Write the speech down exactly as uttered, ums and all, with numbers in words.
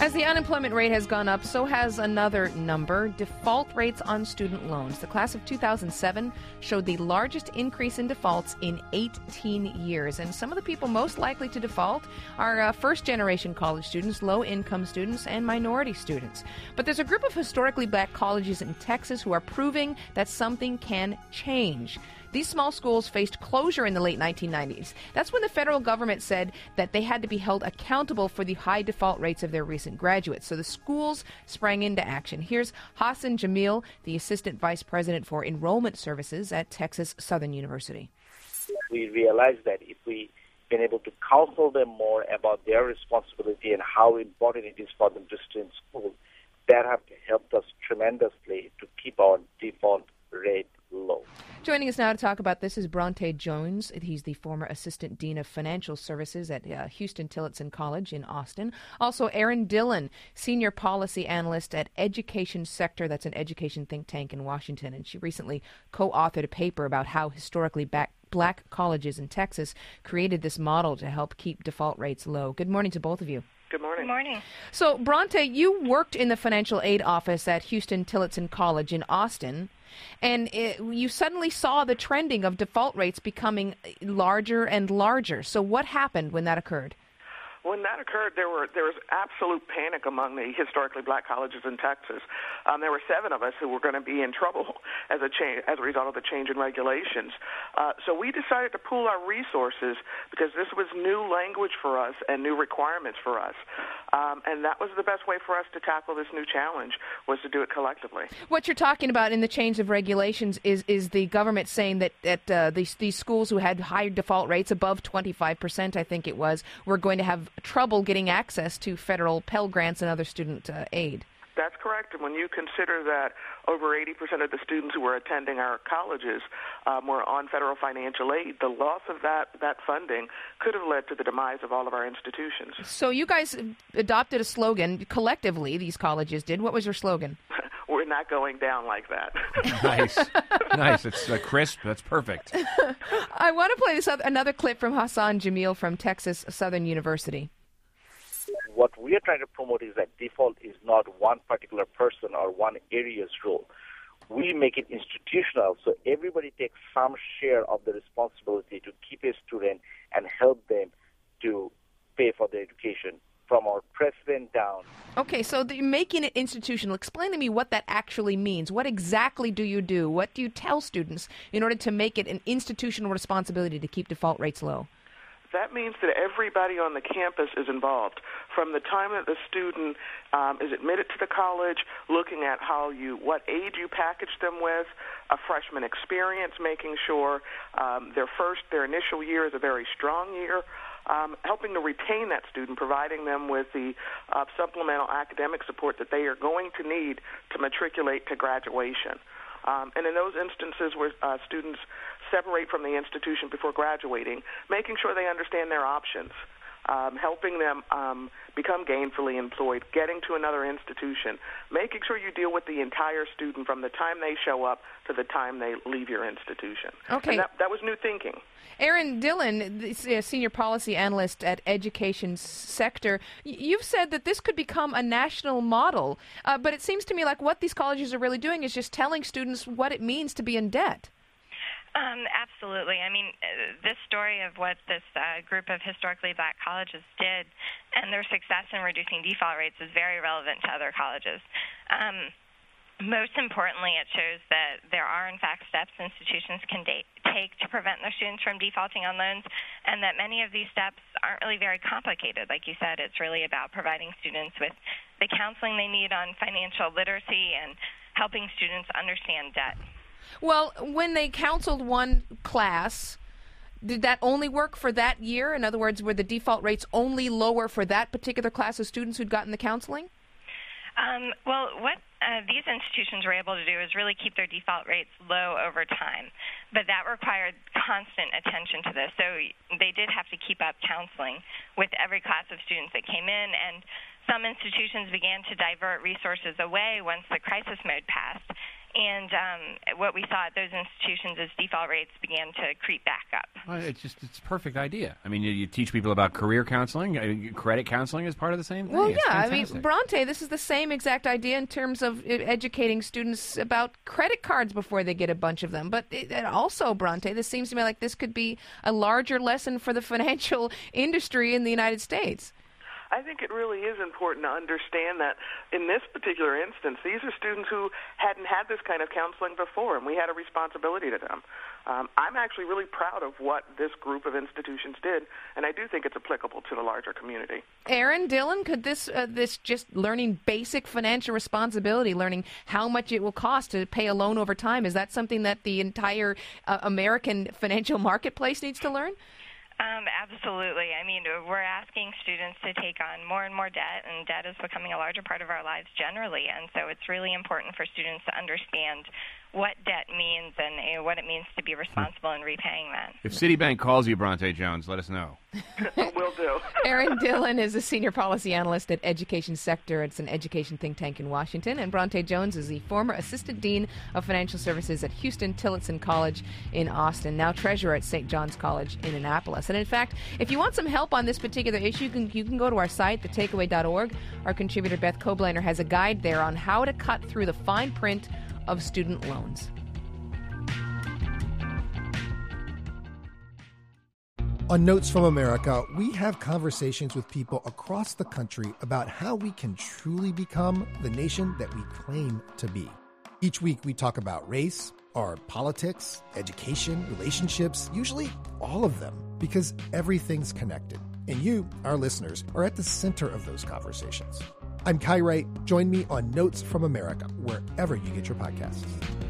As the unemployment rate has gone up, so has another number, default rates on student loans. The class of two thousand seven showed the largest increase in defaults in eighteen years. And some of the people most likely to default are uh, first-generation college students, low-income students, and minority students. But there's a group of historically black colleges in Texas who are proving that something can change. These small schools faced closure in the late nineteen nineties. That's when the federal government said that they had to be held accountable for the high default rates of their recent graduates. So the schools sprang into action. Here's Hassan Jamil, the Assistant Vice President for Enrollment Services at Texas Southern University. We realized that if we been able to counsel them more about their responsibility and how important it is for them to stay in school, that have helped us tremendously to keep our default rate low. Joining us now to talk about this is Bronte Jones. He's the former Assistant Dean of Financial Services at uh, Houston Tillotson College in Austin. Also, Erin Dillon, Senior Policy Analyst at Education Sector. That's an education think tank in Washington. And she recently co-authored a paper about how historically back black colleges in Texas created this model to help keep default rates low. Good morning to both of you. Good morning. Good morning. So, Bronte, you worked in the financial aid office at Houston Tillotson College in Austin, and it, you suddenly saw the trending of default rates becoming larger and larger. So what happened when that occurred? When that occurred, there were there was absolute panic among the historically black colleges in Texas. Um, there were seven of us who were going to be in trouble as a change, as a result of the change in regulations. Uh, so we decided to pool our resources because this was new language for us and new requirements for us. Um, and that was the best way for us to tackle this new challenge, was to do it collectively. What you're talking about in the change of regulations is is the government saying that, that uh, these, these schools who had higher default rates, above twenty-five percent, I think it was, were going to have trouble getting access to federal Pell Grants and other student uh, aid. That's correct. And when you consider that over eighty percent of the students who were attending our colleges um, were on federal financial aid, the loss of that, that funding could have led to the demise of all of our institutions. So you guys adopted a slogan, collectively, these colleges did. What was your slogan? We're not going down like that. Nice. Nice. It's uh, crisp. That's perfect. I want to play this other, another clip from Hassan Jamil from Texas Southern University. What we are trying to promote is that default is not one particular person or one area's role. We make it institutional, so everybody takes some share of the responsibility to keep a student and help them to pay for their education, from our president down. Okay, so the, making it institutional, explain to me what that actually means. What exactly do you do? What do you tell students in order to make it an institutional responsibility to keep default rates low? That means that everybody on the campus is involved. From the time that the student um, is admitted to the college, looking at how you, what aid you package them with, a freshman experience, making sure um, their first, their initial year is a very strong year, um, helping to retain that student, providing them with the uh, supplemental academic support that they are going to need to matriculate to graduation. Um, and in those instances where uh, students separate from the institution before graduating, making sure they understand their options, um, helping them um, become gainfully employed, getting to another institution, making sure you deal with the entire student from the time they show up to the time they leave your institution. Okay. And that, that was new thinking. Erin Dillon, the Senior Policy Analyst at Education Sector, you've said that this could become a national model, uh, but it seems to me like what these colleges are really doing is just telling students what it means to be in debt. Um, absolutely. I mean, uh, this story of what this uh, group of historically black colleges did and their success in reducing default rates is very relevant to other colleges. Um, most importantly, it shows that there are, in fact, steps institutions can da- take to prevent their students from defaulting on loans, and that many of these steps aren't really very complicated. Like you said, it's really about providing students with the counseling they need on financial literacy and helping students understand debt. Well, when they counseled one class, did that only work for that year? In other words, were the default rates only lower for that particular class of students who'd gotten the counseling? Um, well, what uh, these institutions were able to do is really keep their default rates low over time, but that required constant attention to this. So they did have to keep up counseling with every class of students that came in, and some institutions began to divert resources away once the crisis mode passed And um, what we saw at those institutions is default rates began to creep back up. Well, it's just it's a perfect idea. I mean, you, you teach people about career counseling. I mean, credit counseling is part of the same thing. Well, It's yeah. I fantastic. mean, Bronte, this is the same exact idea in terms of uh, educating students about credit cards before they get a bunch of them. But it, and also, Bronte, this seems to me like this could be a larger lesson for the financial industry in the United States. I think it really is important to understand that in this particular instance, these are students who hadn't had this kind of counseling before, and we had a responsibility to them. Um, I'm actually really proud of what this group of institutions did, and I do think it's applicable to the larger community. Aaron, Dylan, could this uh, this just learning basic financial responsibility, learning how much it will cost to pay a loan over time, is that something that the entire uh, American financial marketplace needs to learn? Um, absolutely. I mean, we're asking students to take on more and more debt, and debt is becoming a larger part of our lives generally. And so it's really important for students to understand what debt means and you know, what it means to be responsible in repaying that. If Citibank calls you, Bronte Jones, let us know. Will do. Aaron Dillon is a senior policy analyst at Education Sector. It's an education think tank in Washington. And Bronte Jones is the former assistant dean of financial services at Houston Tillotson College in Austin, now treasurer at Saint John's College in Annapolis. And in fact, if you want some help on this particular issue, you can, you can go to our site, the takeaway dot org. Our contributor Beth Kobleiner has a guide there on how to cut through the fine print of student loans. On Notes from America, we have conversations with people across the country about how we can truly become the nation that we claim to be. Each week we talk about race, our politics, education, relationships, usually all of them, because everything's connected. And you, our listeners, are at the center of those conversations. I'm Kai Wright. Join me on Notes from America, wherever you get your podcasts.